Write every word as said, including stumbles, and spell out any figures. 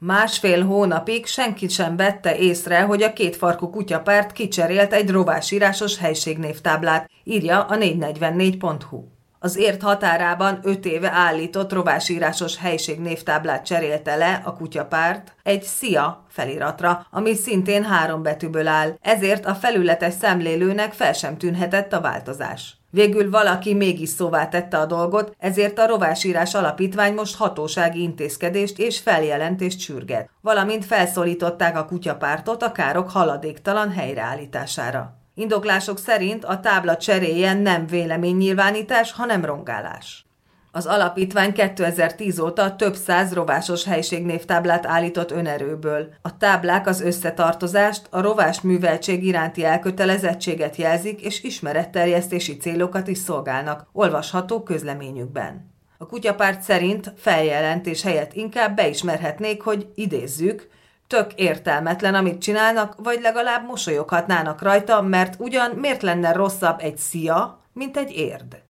Másfél hónapig senki sem vette észre, hogy a kétfarkú kutyapárt kicserélt egy rovásírásos helységnévtáblát, írja a négyszáznegyvennégy pont hu. Az ért határában öt éve állított rovásírásos helységnévtáblát cserélte le a kutyapárt egy Szia feliratra, ami szintén három betűből áll, ezért a felületes szemlélőnek fel sem tűnhetett a változás. Végül valaki mégis szóvá tette a dolgot, ezért a Rovásírás Alapítvány most hatósági intézkedést és feljelentést sürget, valamint felszólították a kutyapártot a károk haladéktalan helyreállítására. Indoklások szerint a tábla cseréje nem véleménynyilvánítás, hanem rongálás. Az alapítvány kétezer-tíz óta több száz rovásos helységnévtáblát állított önerőből. A táblák az összetartozást, a rovás műveltség iránti elkötelezettséget jelzik és ismeretterjesztési célokat is szolgálnak, olvasható közleményükben. A kutyapárt szerint feljelentés helyett inkább beismerhetnék, hogy idézzük, tök értelmetlen, amit csinálnak, vagy legalább mosolyoghatnának rajta, mert ugyan miért lenne rosszabb egy szia, mint egy érd.